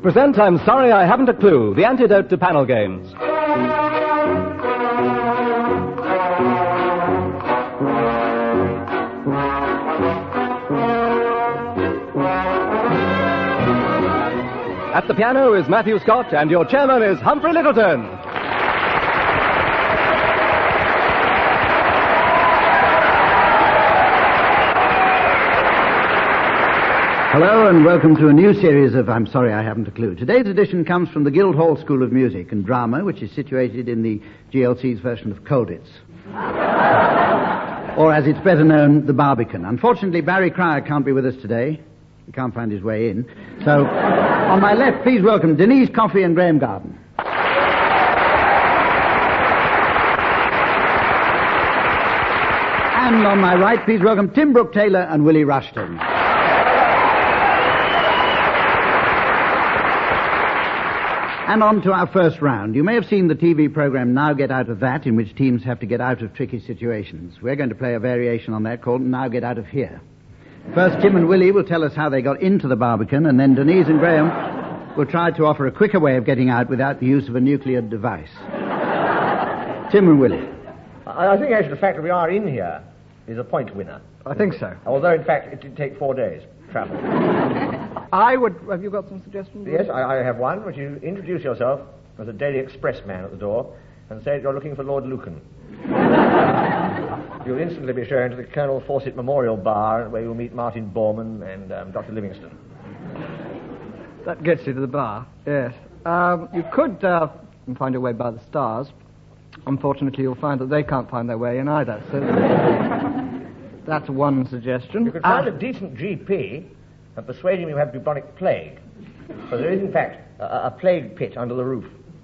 present I'm Sorry I Haven't a Clue, the antidote to panel games. At the piano is Matthew Scott, and your chairman is Humphrey Littleton. Hello and welcome to a new series of I'm Sorry I Haven't a Clue. Today's edition comes from the Guildhall School of Music and Drama, which is situated in the GLC's version of Colditz. Or as it's better known, the Barbican. Unfortunately, Barry Cryer can't be with us today. He can't find his way in. So, on my left, please welcome Denise Coffey and Graham Garden. And on my right, please welcome Tim Brooke Taylor and Willie Rushton. And on to our first round. You may have seen the TV program Now Get Out of That, in which teams have to get out of tricky situations. We're going to play a variation on that called Now Get Out of Here. First, Tim and Willie will tell us how they got into the Barbican, and then Denise and Graham will try to offer a quicker way of getting out without the use of a nuclear device. Tim and Willie. I think actually the fact that we are in here is a point winner. I think so. Although, in fact, it did take 4 days travel. Have you got some suggestions? Yes, I have one. Would you introduce yourself as a Daily Express man at the door and say you're looking for Lord Lucan? You'll instantly be shown to the Colonel Fawcett Memorial Bar, where you'll meet Martin Bormann and Dr. Livingston. That gets you to the bar, yes. You could find your way by the stars. Unfortunately, you'll find that they can't find their way in either. So that's one suggestion. You could find a decent GP and persuade him you have bubonic plague. So there is, in fact, a plague pit under the roof.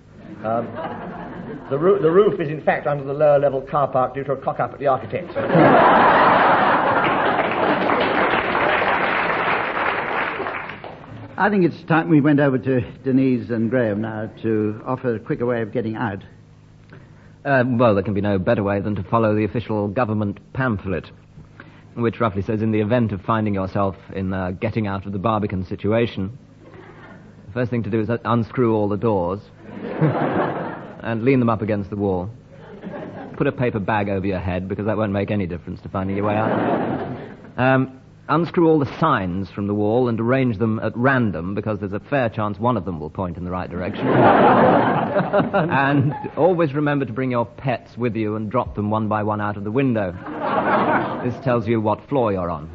The roof is, in fact, under the lower level car park due to a cock-up at the architects. I think it's time we went over to Denise and Graham now to offer a quicker way of getting out. Well, there can be no better way than to follow the official government pamphlet, which roughly says in the event of finding yourself in a getting out of the Barbican situation, the first thing to do is unscrew all the doors and lean them up against the wall. Put a paper bag over your head, because that won't make any difference to finding your way out. Unscrew all the signs from the wall and arrange them at random, because there's a fair chance one of them will point in the right direction. And always remember to bring your pets with you and drop them one by one out of the window. This tells you what floor you're on.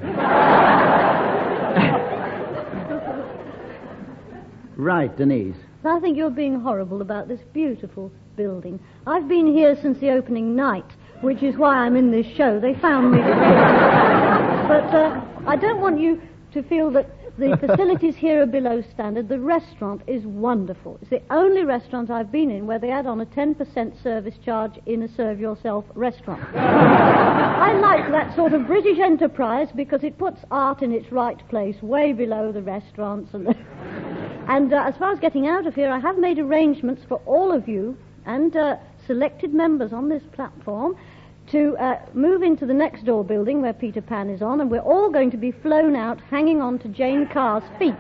Right, Denise. I think you're being horrible about this beautiful building. I've been here since the opening night, which is why I'm in this show. They found me. But I don't want you to feel that the facilities here are below standard. The restaurant is wonderful. It's the only restaurant I've been in where they add on a 10% service charge in a serve-yourself restaurant. I like that sort of British enterprise because it puts art in its right place, way below the restaurants. And as far as getting out of here, I have made arrangements for all of you and selected members on this platform to move into the next door building where Peter Pan is on, and we're all going to be flown out hanging on to Jane Carr's feet.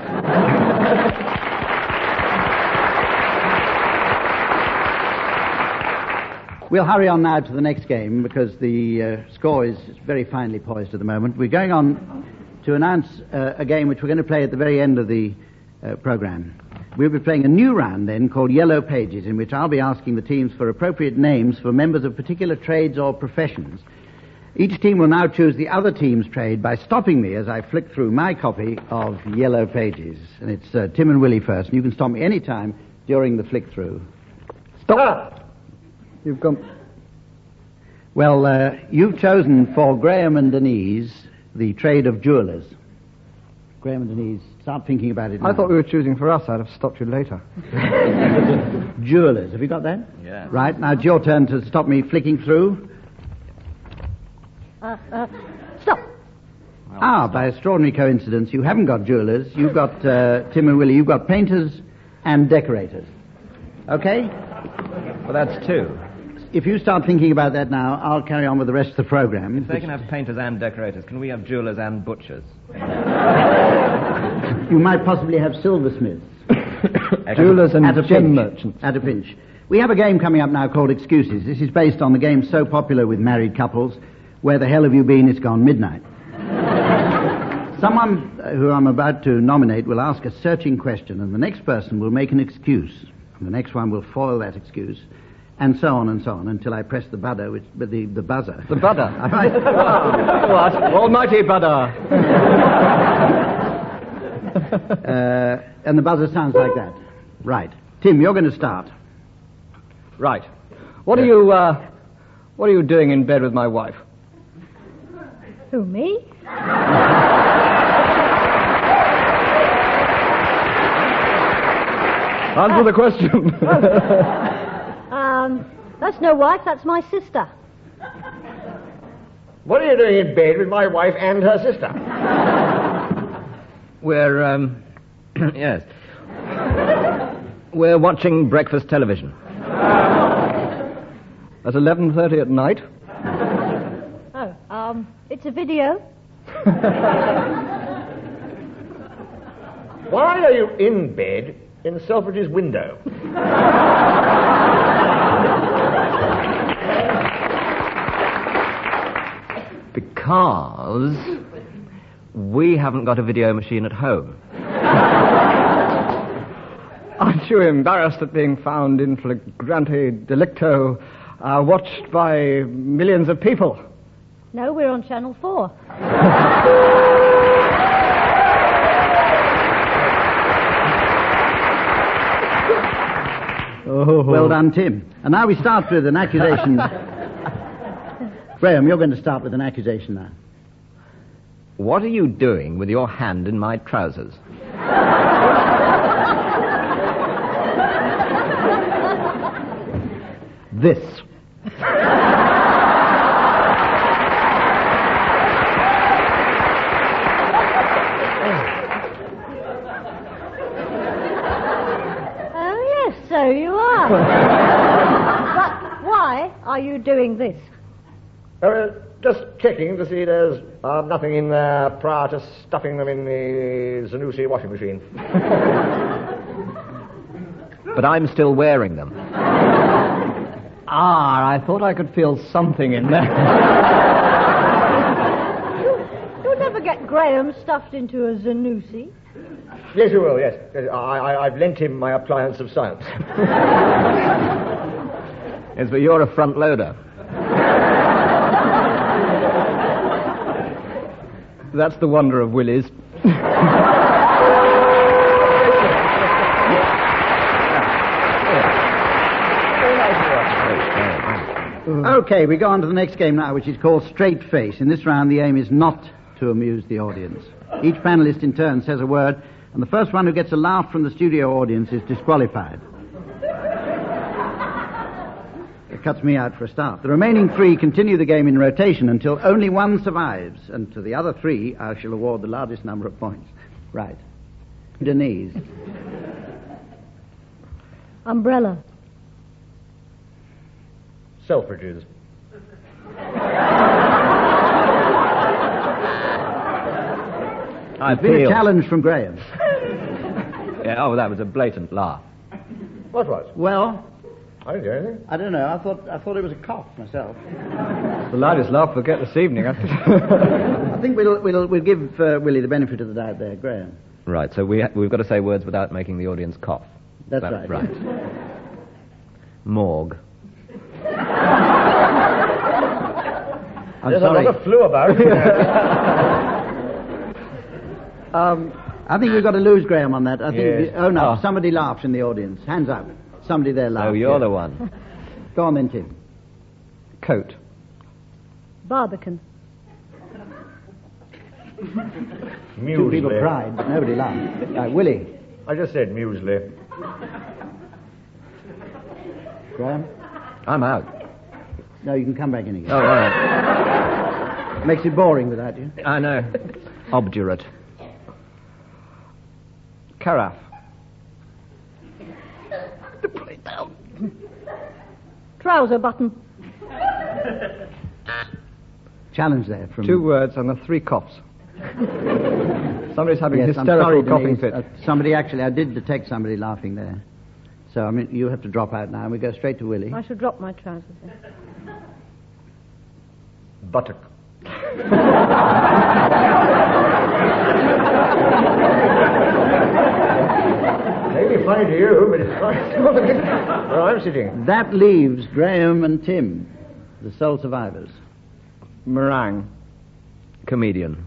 We'll hurry on now to the next game because the score is very finely poised at the moment. We're going on to announce a game which we're going to play at the very end of the program. We'll be playing a new round then called Yellow Pages, in which I'll be asking the teams for appropriate names for members of particular trades or professions. Each team will now choose the other team's trade by stopping me as I flick through my copy of Yellow Pages. And it's Tim and Willie first, and you can stop me any time during the flick through. Stop! You've come. Well, you've chosen for Graham and Denise the trade of jewelers. Graham and Denise, start thinking about it now. I thought we were choosing for us. I'd have stopped you later. Jewelers, have you got that? Yeah. Right, now it's your turn to stop me flicking through. Stop. By extraordinary coincidence, you haven't got jewelers. You've got, Tim and Willie, you've got painters and decorators. Okay? Well, that's two. If you start thinking about that now, I'll carry on with the rest of the program. If they can have painters and decorators, can we have jewelers and butchers? You might possibly have silversmiths. Jewelers and At a gem pinch. merchants. At a pinch. We have a game coming up now called Excuses. This is based on the game so popular with married couples, Where the Hell Have You Been? It's Gone Midnight. Someone who I'm about to nominate will ask a searching question, and the next person will make an excuse. And the next one will foil that excuse, and so on, until I press the buzzer, the buzzer. The budder. What? Almighty budder. And the buzzer sounds like that. Right. Tim, you're going to start. Right. What are you doing in bed with my wife? Who, me? Answer the question. That's no wife, that's my sister. What are you doing in bed with my wife and her sister? We're, yes. We're watching breakfast television. At 11:30 at night? Oh, it's a video. Why are you in bed in Selfridge's window? Because we haven't got a video machine at home. Aren't you embarrassed at being found in flagrante delicto, watched by millions of people? No, we're on Channel 4. Oh. Well done, Tim. And now we start with an accusation. Graham, you're going to start with an accusation now. What are you doing with your hand in my trousers? This. Oh, yes, so you are. But why are you doing this? Just checking to see there's nothing in there prior to stuffing them in the Zanussi washing machine. But I'm still wearing them. I thought I could feel something in there. You'll never get Graham stuffed into a Zanussi. Yes, you will, yes. I've lent him my appliance of science. Yes, but you're a front loader. That's the wonder of Willie's. Okay, we go on to the next game now, which is called Straight Face. In this round, the aim is not to amuse the audience. Each panelist in turn says a word, and the first one who gets a laugh from the studio audience is disqualified. It cuts me out for a start. The remaining three continue the game in rotation until only one survives, and to the other three I shall award the largest number of points. Right. Denise. Umbrella. Selfridges. I It's been a feel. challenge from Graham. Yeah, oh, that was a blatant laugh. What was? Well, I didn't do anything. I don't know. I thought it was a cough myself. The loudest laugh we'll get this evening. I think we'll give Willie the benefit of the doubt there, Graham. Right, so we've got to say words without making the audience cough. That's right. Right. Morgue. I'm There's sorry. a lot of flu about. I think we've got to lose Graham on that. I think. Yes. Oh no! Somebody laughs in the audience. Hands up. Somebody there laughs. So you're yes. the one. Go on then, Tim. Coat. Barbican. Two people Muesli. cried, but nobody laughed. Right, Willie. I just said muesli. Graham. I'm out. No, you can come back in again. Oh, all right. Makes it boring without you. I know. Obdurate. Carafe. Trouser button. Challenge there from 2 words and the 3 coughs. Somebody's having Yes, I'm hysterical sorry, coughing Denise. fit. Somebody actually, I did detect somebody laughing there. So, I mean, you have to drop out now, and we go straight to Willie. I shall drop my trousers then. Buttock. Maybe funny to you, but it's fine. Where I'm sitting. That leaves Graham and Tim, the sole survivors. Meringue. Comedian.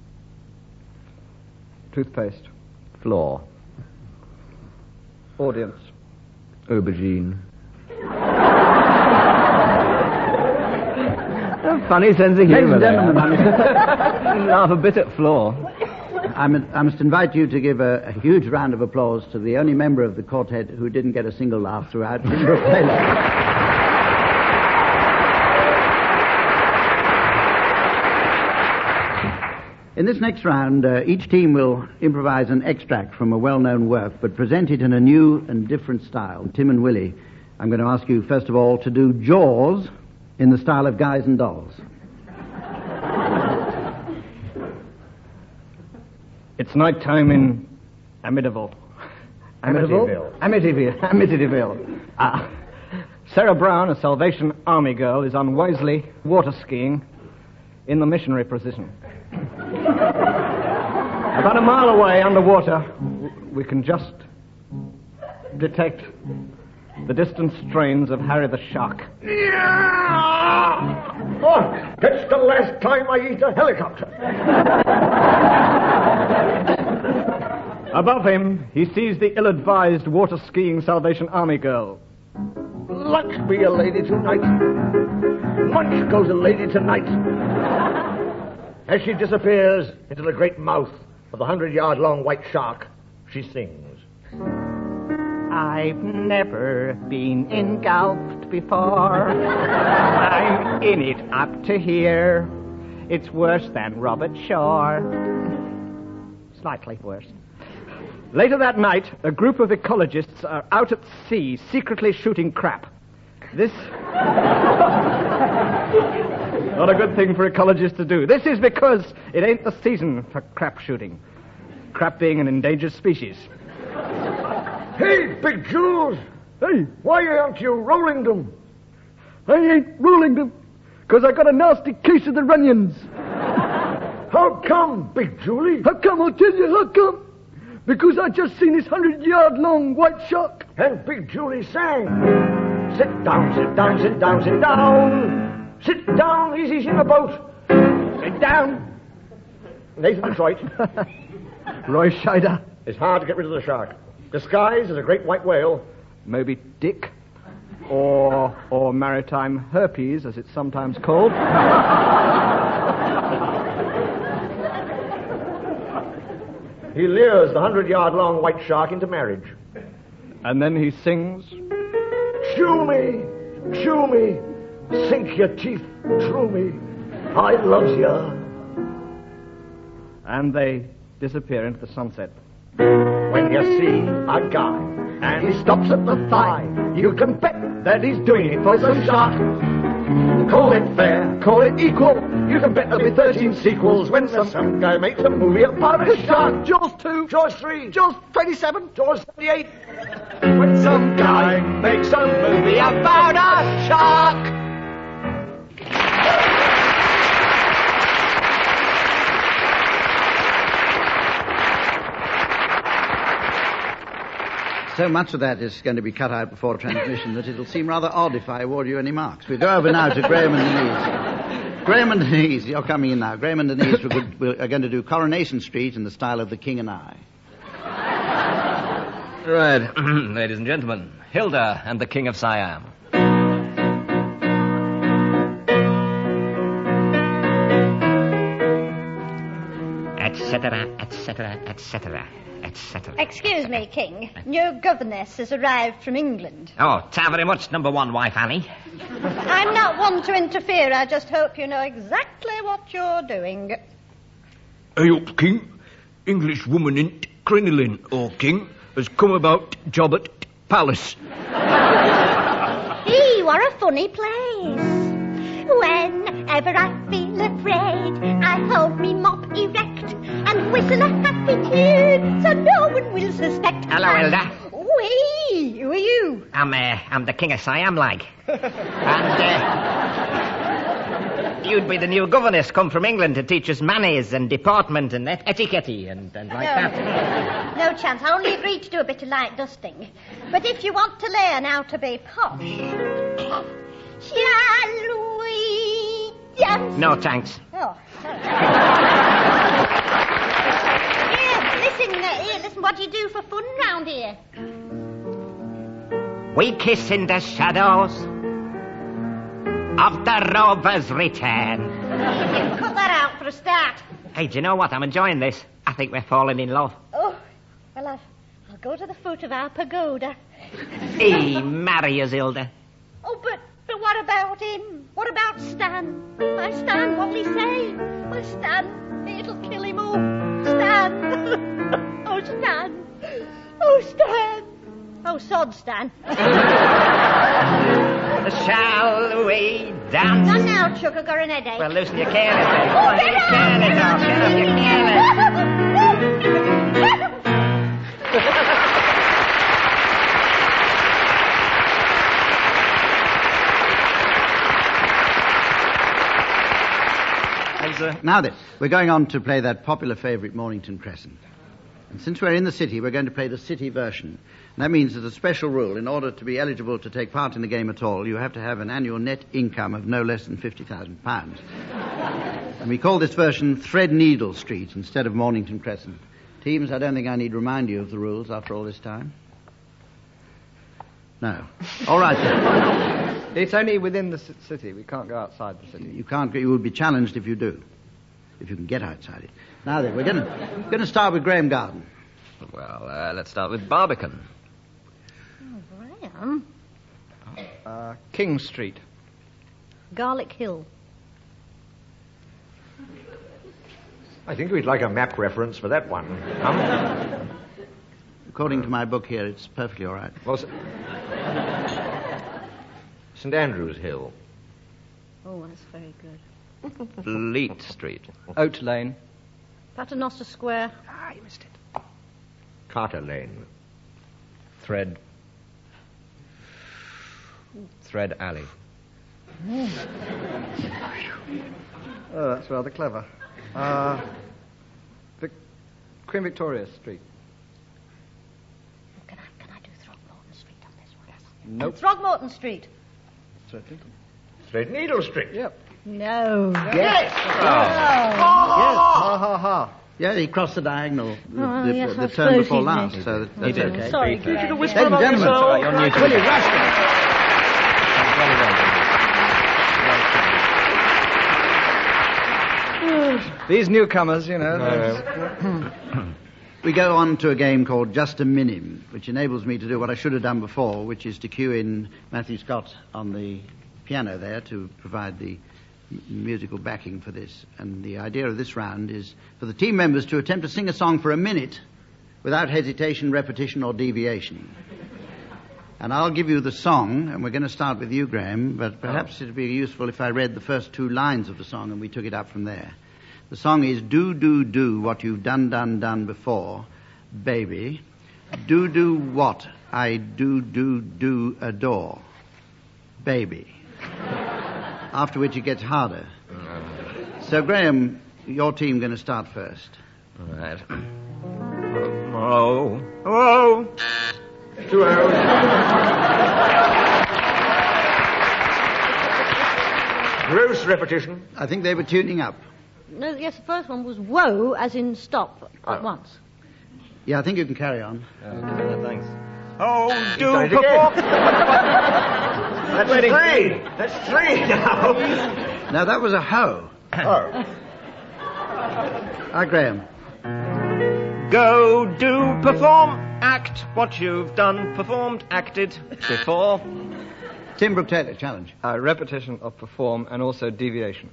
Toothpaste. Floor. Audience. Aubergine. A funny sense of humour. Ladies and gentlemen, Laugh a bit at Floor. I must invite you to give a huge round of applause to the only member of the quartet who didn't get a single laugh throughout Brooke Taylor. In this next round, each team will improvise an extract from a well-known work, but present it in a new and different style. Tim and Willie, I'm going to ask you, first of all, to do Jaws in the style of Guys and Dolls. It's night time in Amityville. Amityville. Sarah Brown, a Salvation Army girl, is unwisely water skiing in the missionary position. About a mile away underwater, we can just detect the distant strains of Harry the Shark. Oh, that's the last time I eat a helicopter. Above him, he sees the ill-advised water-skiing Salvation Army girl. Lunch be a lady tonight. Munch goes a lady tonight. As she disappears into the great mouth of the 100-yard-long white shark, she sings. I've never been engulfed before. I'm in it up to here. It's worse than Robert Shaw. Slightly worse. Later that night, a group of ecologists are out at sea, secretly shooting crap. This... Not a good thing for ecologists to do. This is because it ain't the season for crap shooting. Crap being an endangered species. Hey, Big Jules! Hey, Why aren't you rolling them? I ain't ruling them, because I got a nasty case of the runions. How come, Big Julie? How come? I'll tell you how come. Because I just seen this 100-yard-long white shark. And Big Julie sang. Sit down, sit down, sit down, sit down. Sit down, easy in the boat. Sit down. Nathan Detroit. Roy Scheider. It's hard to get rid of the shark. Disguised as a great white whale. Moby Dick. Or maritime herpes, as it's sometimes called. He lures the 100-yard-long white shark into marriage. And then he sings... Chew me, sink your teeth through me. I loves ya. And they disappear into the sunset. When you see a guy and he stops at the thigh, you can bet that he's doing it for some shark. Call it fair, call it equal. You can bet there'll be 13 sequels when some guy makes a movie about a shark. Jaws 2, Jaws 3, Jaws 27, Jaws 78. When some guy makes a movie about a shark. So much of that is going to be cut out before transmission that it'll seem rather odd if I award you any marks. We go over now to Graham and Denise. Graham and Denise, you're coming in now. Graham and Denise are going to do Coronation Street in the style of The King and I. Right, ladies and gentlemen, Hilda and the King of Siam. Etc., etc., etc., etc. Excuse me, King. Your governess has arrived from England. Oh, ta very much, number one wife, Annie. I'm not one to interfere. I just hope you know exactly what you're doing. Hey up, King. English woman in Crinoline, oh King, has come about job at palace. Gee, what a funny place. Whenever I feel afraid, I hold me mop erect and whistle a happy tune so no one will suspect. Hello, Hilda. Wee, who are you? I'm the King of Siam, like. And, you'd be the new governess come from England to teach us manners and deportment and etiquette and like that. No chance. I only agreed to do a bit of light dusting. But if you want to learn how to be posh, shall we dance? No, thanks. Oh, sorry. Here, listen, what do you do for fun round here? We kiss in the shadows of the rover's return. Cut that out for a start. Hey, do you know what? I'm enjoying this. I think we're falling in love. Oh, well, I'll go to the foot of our pagoda. He marry us, Hilda. Oh, but what about him? What about Stan? My Stan, what'll he say? My Stan, it'll kill him all. Stan. Oh, Stan. Oh, Stan. Oh, sod, Stan. Shall we dance? Not now, Chuck, I've got an headache. Well, loosen your careless then. Come on, get your careless off. Get off your careless. Now then, we're going on to play that popular favourite Mornington Crescent. And since we're in the city, we're going to play the city version. And that means there's a special rule. In order to be eligible to take part in the game at all, you have to have an annual net income of no less than £50,000. And we call this version Threadneedle Street instead of Mornington Crescent. Teams, I don't think I need remind you of the rules after all this time. No. All right, then. It's only within the city. We can't go outside the city. You can't. You will be challenged if you do. If you can get outside it. Now then, we're going to start with Graham Garden. Well, let's start with Barbican. Oh, Graham. King Street. Garlic Hill. I think we'd like a map reference for that one. According to my book here, it's perfectly all right. Well, St. Andrew's Hill. Oh, that's very good. Fleet Street. Oat Lane. Paternoster Square. Ah, you missed it. Carter Lane. Thread Alley. Oh, that's rather clever. Queen Victoria Street. Can I do Throgmorton Street on this one? Yes. Nope. Throgmorton Street. Threadneedle Street. Yep. No. Yes. Yes. Ha ha ha. Yeah, he crossed the diagonal, yes, the I turn suppose before he last, did. so that's did. okay. Sorry, Beat Graham. Ladies and gentlemen, You're new to Willie it. Rushton. These newcomers, you know. We go on to a game called Just a Minim, which enables me to do what I should have done before, which is to cue in Matthew Scott on the piano there to provide the musical backing for this. And the idea of this round is for the team members to attempt to sing a song for a minute without hesitation, repetition, or deviation. And I'll give you the song, and we're going to start with you, Graham, but perhaps it'd be useful if I read the first two lines of the song and we took it up from there. The song is do, do, do what you've done, done, done before, baby. Do, do what I do, do, do adore, baby. After which it gets harder. So, Graham, your team going to start first. All right. Oh. Oh. 2 hours. Gross repetition. I think they were tuning up. No, yes, the first one was whoa, as in stop at Oh. once. Yeah, I think you can carry on. Thanks. Oh, He's do done it perform. again. That's 3. That's 3 now. Now, that was a ho. Oh. Graham. Go, do, perform, act what you've done, performed, acted before. Tim Brooke Taylor, challenge. Repetition of perform and also deviation.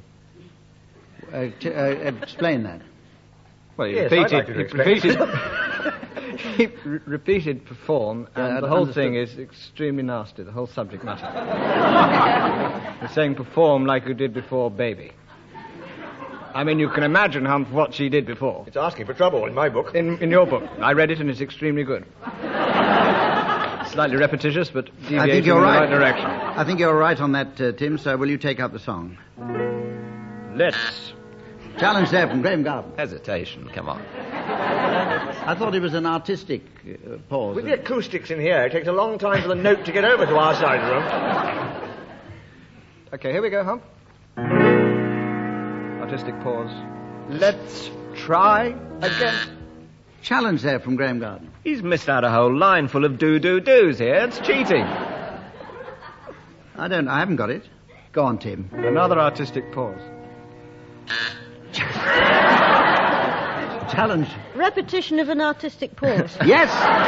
Explain that. Well, he Yes, I'd like you to explain. He repeated perform, and Yeah, the whole understood. thing is extremely nasty, the whole subject matter. He's saying perform like you did before, baby. I mean, you can imagine, Hump, what she did before. It's asking for trouble in my book. In your book. I read it and it's extremely good. Slightly repetitious, but deviating in the right direction. I think you're right on that, Tim, so will you take up the song? Let's. Challenge there from Graham Garden. Hesitation, come on. I thought it was an artistic pause. With the acoustics in here, it takes a long time for the note to get over to our side of the room. Okay, here we go, Hump. Artistic pause. Let's try again. Challenge there from Graham Garden. He's missed out a whole line full of do-do-dos here. It's cheating. I haven't got it. Go on, Tim. Another artistic pause. Challenge. Repetition of an artistic pause. Yes!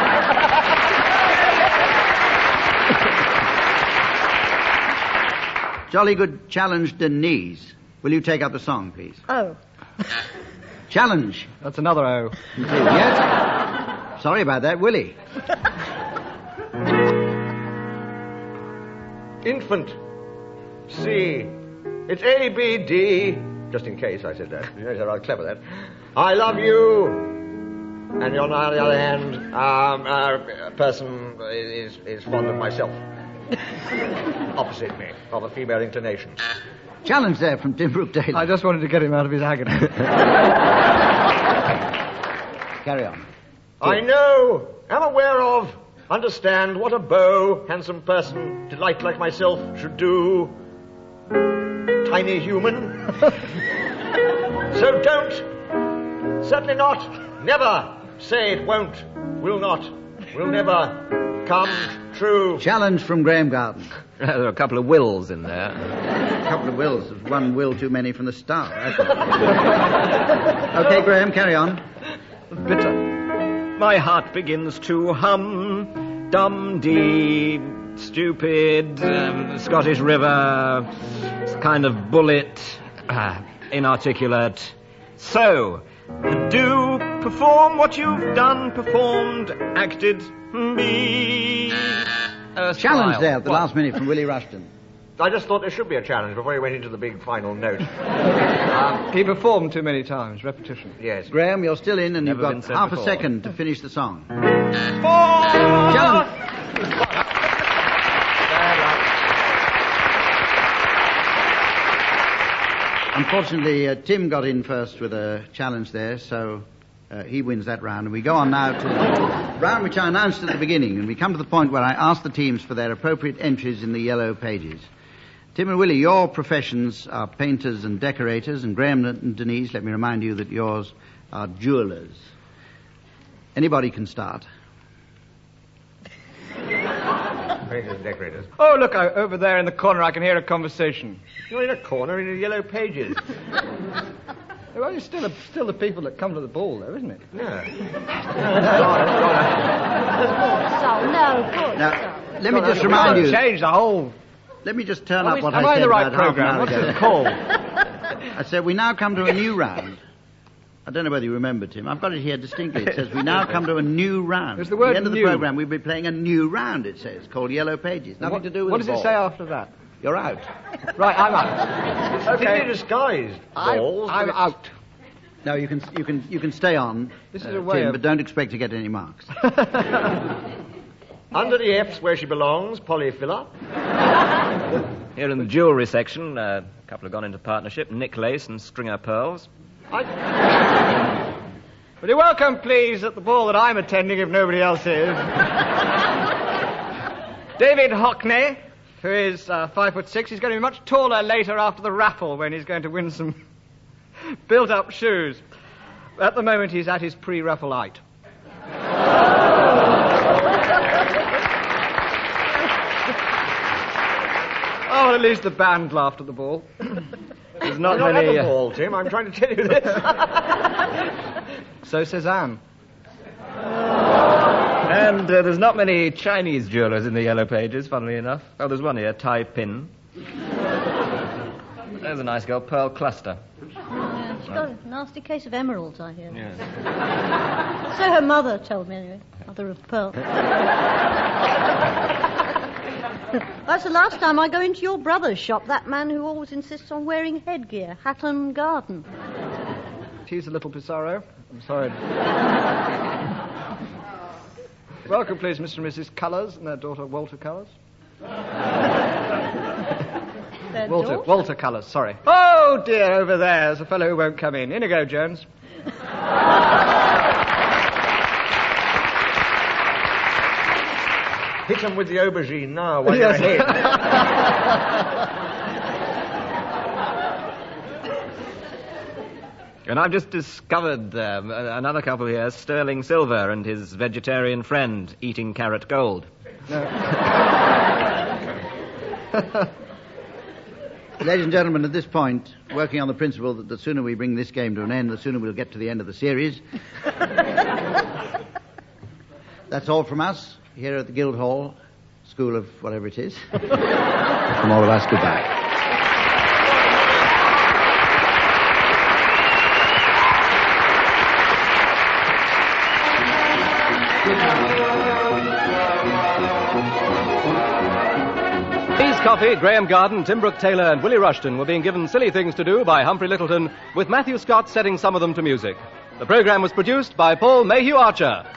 Jolly good challenge, Denise. Will you take up the song, please? Oh. Challenge. That's another O. Yes? Sorry about that, Willie. Infant. C. It's A, B, D. Just in case I said that. You're rather clever, that. I love you. And on the other hand, a person is fond of myself. Opposite me, of a female inclination. Challenge there from Tim Brookdale. I just wanted to get him out of his agony. Carry on. I know, am aware of, understand what a beau, handsome person, delight like myself should do. Tiny human. So don't, certainly not, never say it won't, will not, will never come true. Challenge from Graham Garden. There are a couple of wills in there. A couple of wills. There's one will too many from the start. Okay, Graham, carry on. Bitter. My heart begins to hum. Dum-dee, stupid, Scottish River, kind of bullet, inarticulate. So, do perform what you've done, performed, acted, be. Challenge there at the last minute from Willie Rushton. I just thought there should be a challenge before he went into the big final note. He performed too many times. Repetition. Yes. Graham, you're still in, and Never you've been got said half before. a second to finish the song. Oh! Challenge. Unfortunately, Tim got in first with a challenge there, so he wins that round. And we go on now to the round which I announced at the beginning, and we come to the point where I ask the teams for their appropriate entries in the yellow pages. Tim and Willie, your professions are painters and decorators, and Graham and Denise, let me remind you that yours are jewelers. Anybody can start. Painters and decorators. Oh, look, over there in the corner I can hear a conversation. You're in a corner in the yellow pages. Well, it's still the people that come to the ball, though, isn't it? Yeah. Now, let me just remind you. Change the whole. Let me just turn up what Am I I said in the right about half an program? hour What's ago. it called? I said we now come to a new round. I don't know whether you remember, Tim. I've got it here distinctly. It says we now come to a new round. There's the word At the end of the new. program, we'll be playing a new round, it says, called Yellow Pages. Nothing to do with What the does it ball. say after that? You're out. Right, I'm out. It's thinly disguised balls. I'm but out. No, you can stay on, This is a way Tim, of- but don't expect to get any marks. Under the F's where she belongs, polyfiller. Here in the jewellery section, a couple have gone into partnership, Nick Lace and Stringer Pearls. Will you welcome, please, at the ball that I'm attending if nobody else is? David Hockney, who is 5'6". He's going to be much taller later after the raffle when he's going to win some built-up shoes. At the moment, he's at his pre-raffle height. Oh, at least the band laughed at the ball. There's not You're not many... at the ball, Tim. I'm trying to tell you this. So says Anne. And there's not many Chinese jewellers in the yellow pages, funnily enough. Oh, there's one here, Tai Pin. There's a nice girl, Pearl Cluster. Yeah, she's got a nasty case of emeralds, I hear. Yes. So her mother told me, anyway. Mother of pearl. That's the last time I go into your brother's shop, that man who always insists on wearing headgear, Hatton Garden. Tease a little Pissarro. I'm sorry. Welcome, please, Mr. and Mrs. Cullers and their daughter, Walter Cullers. Walter Cullers, sorry. Oh, dear, over there's a fellow who won't come in. In you go, Jones. Hit him with the aubergine now while you're ahead. And I've just discovered another couple here, Sterling Silver and his vegetarian friend, eating carrot gold. Ladies and gentlemen, at this point, working on the principle that the sooner we bring this game to an end, the sooner we'll get to the end of the series. That's all from us here at the Guildhall School of whatever it is. From all of us, goodbye. Coffey, Graham Garden, Tim Brooke Taylor, and Willie Rushton were being given silly things to do by Humphrey Littleton, with Matthew Scott setting some of them to music. The program was produced by Paul Mayhew Archer.